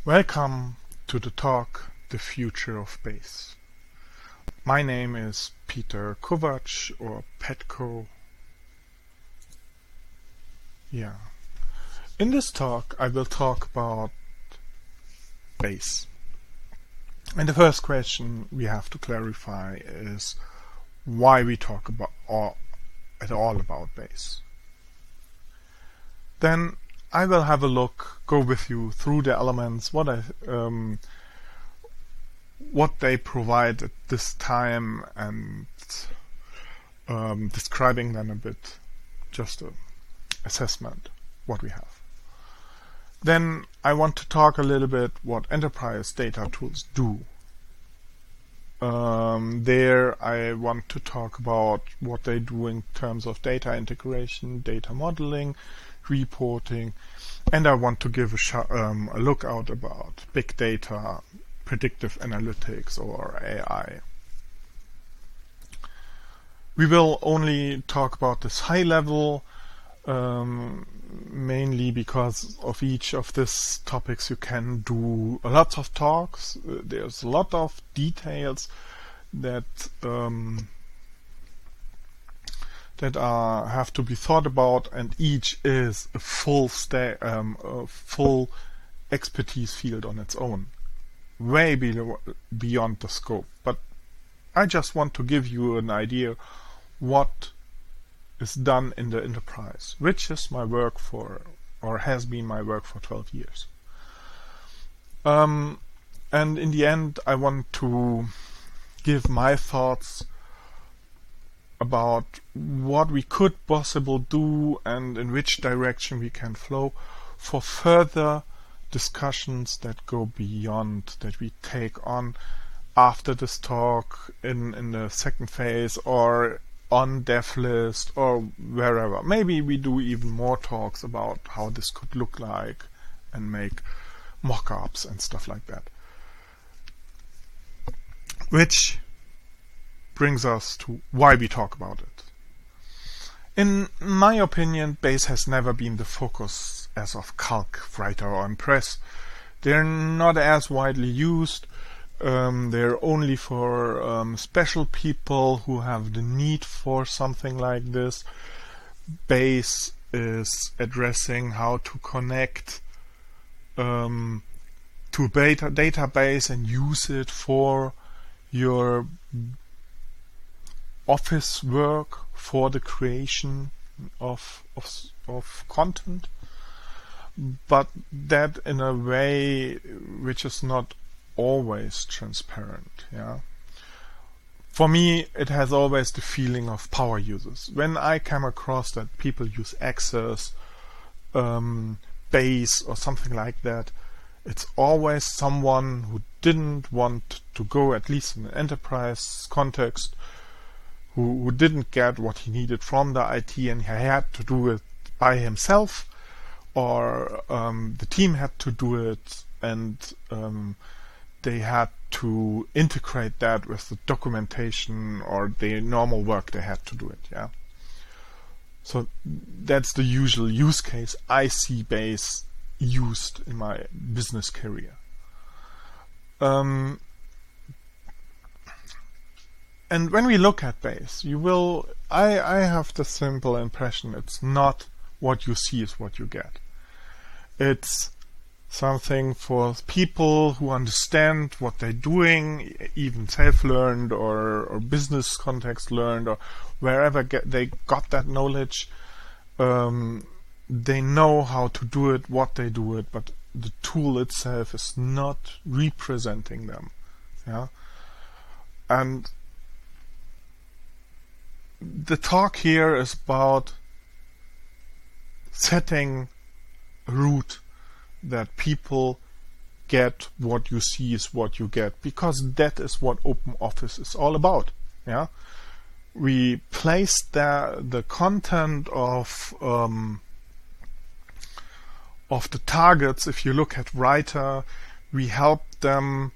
Welcome to the talk, The Future of Base. My name is Peter Kovac, or Petko. In this talk I will talk about Base. And the first question we have to clarify is why we talk about at all about Base. Then I will have a go with you through the elements, what they provide at this time, and describing them a bit, just an assessment, what we have. Then I want to talk a little bit what enterprise data tools do. There I want to talk about what they do in terms of data integration, data modeling, reporting, and I want to give a look out about big data, predictive analytics, or AI. We will only talk about this high level, mainly because of each of these topics you can do a lot of talks. There's a lot of details that have to be thought about, and each is a full expertise field on its own, way beyond the scope. But I just want to give you an idea what is done in the enterprise, which is my work for, or has been my work for 12 years. And in the end, I want to give my thoughts about what we could possibly do and in which direction we can flow for further discussions that go beyond, that we take on after this talk in the second phase, or on DevList, or wherever. Maybe we do even more talks about how this could look like and make mock-ups and stuff like that. Which brings us to why we talk about it. In my opinion, Base has never been the focus as of Calc, Writer, or Impress. They're not as widely used. They're only for special people who have the need for something like this. Base is addressing how to connect to a database and use it for your office work, for the creation of content, but that in a way which is not always transparent. For me, it has always the feeling of power users. When I come across that people use Access, Base, or something like that, it's always someone who didn't want to go, at least in an enterprise context, who didn't get what he needed from the IT, and he had to do it by himself, or the team had to do it, and they had to integrate that with the documentation or the normal work they had to do it. So that's the usual use case I see Base used in my business career. And when we look at Base, I have the simple impression it's not what you see is what you get. It's something for people who understand what they're doing, even self-learned or business context learned, or wherever they got that knowledge. They know how to do it, what they do it, but the tool itself is not representing them. And the talk here is about setting a route that people get what you see is what you get, because that is what OpenOffice is all about. We place the content of the targets. If you look at Writer, we help them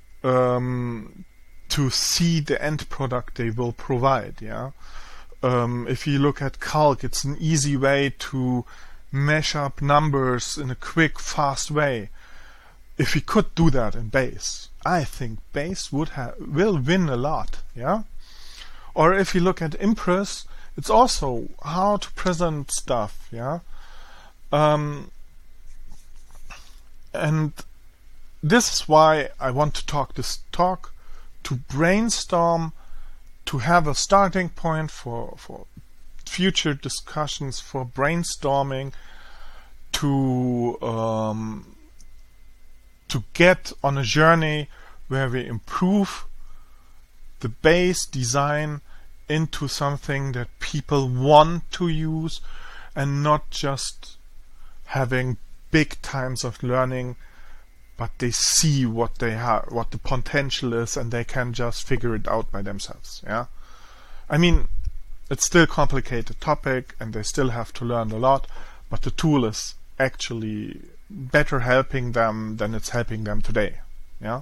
to see the end product they will provide. If you look at Calc, it's an easy way to mash up numbers in a quick, fast way. if we could do that in Base, I think Base will win a lot, yeah? Or if you look at Impress, it's also how to present stuff, yeah? And this is why I want to talk this talk, to brainstorm, to have a starting point for future discussions, for brainstorming, to get on a journey where we improve the base design into something that people want to use, and not just having big times of learning, but they see what they have, what the potential is, and they can just figure it out by themselves. Yeah, I mean, it's still a complicated topic, and they still have to learn a lot, but the tool is actually better helping them than it's helping them today. Yeah,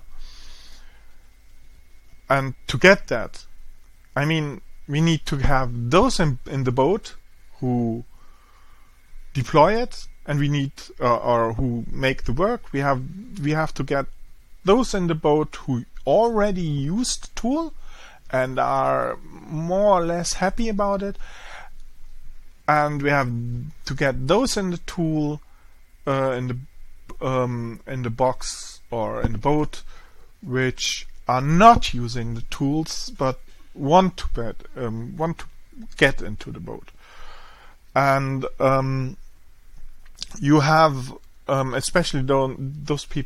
and to get that, I mean, we need to have those in the boat who deploy it, and we need or who make the work. We have to get those in the boat who already use the tool and are more or less happy about it, and we have to get those in the tool in the box or in the boat which are not using the tools but want to get into the boat. And you have especially those people